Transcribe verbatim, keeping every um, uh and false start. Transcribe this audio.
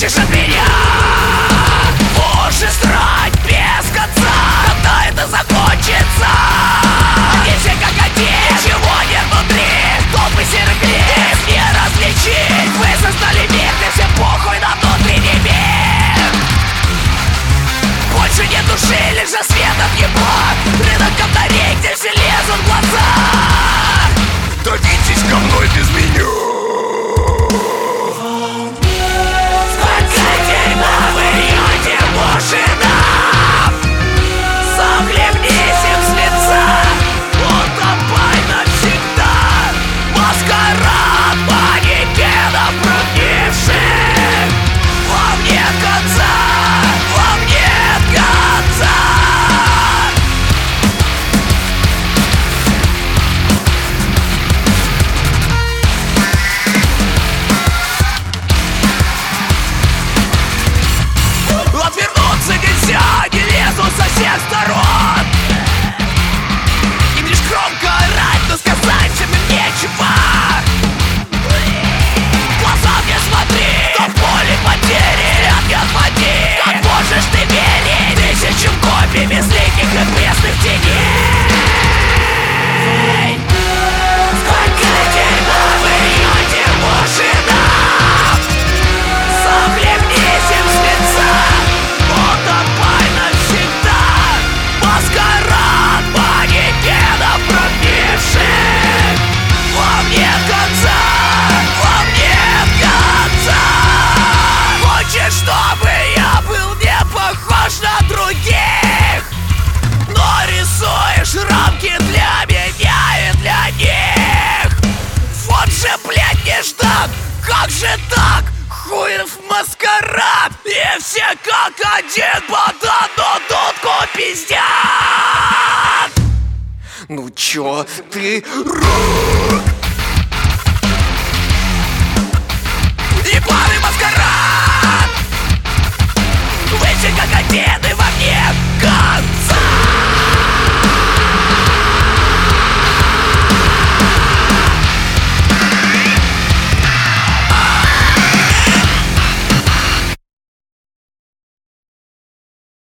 хочешь от меня? Уши срать без конца. Когда это закончится? Они все как один, ничего нет внутри. Толпы серых лиц не различить. Вы создали мир, где всем похуй на внутренний мир. Больше нет души, лишь за свет от него. Рынок ковдарей, где все лезут в глаза. Давитесь ко мной без меня. Сколько дерьма вы льете в уши нам. Захлебнись им с лица. Утопай навсегда. Маскарад манекенов пробивших. Вам нет конца, вам нет конца. Отвернуться нельзя, не лезут со всех сторон. Им лишь громко орать, но сказать всем им нечего. В глаза мне смотри, то в поле потери, от не отводи. Как можешь ты верить тысячам копий безликих и пресных теней? Сколько дерьма вы льете в уши нам. Захлебнись им с лица. Утопай навсегда. Маскарад манекенов пробивших. Вам нет конца, вам нет конца. Хочешь, чтобы я был не похож на других, но рисуешь рамки для меня и для них. Вот же, блядь, неждак, как же так? Хуев маскарад. И все как один под одну дудку пиздят. Ну чё ты, рук? Ебаный маскарад. Вы все как один и во мне конца.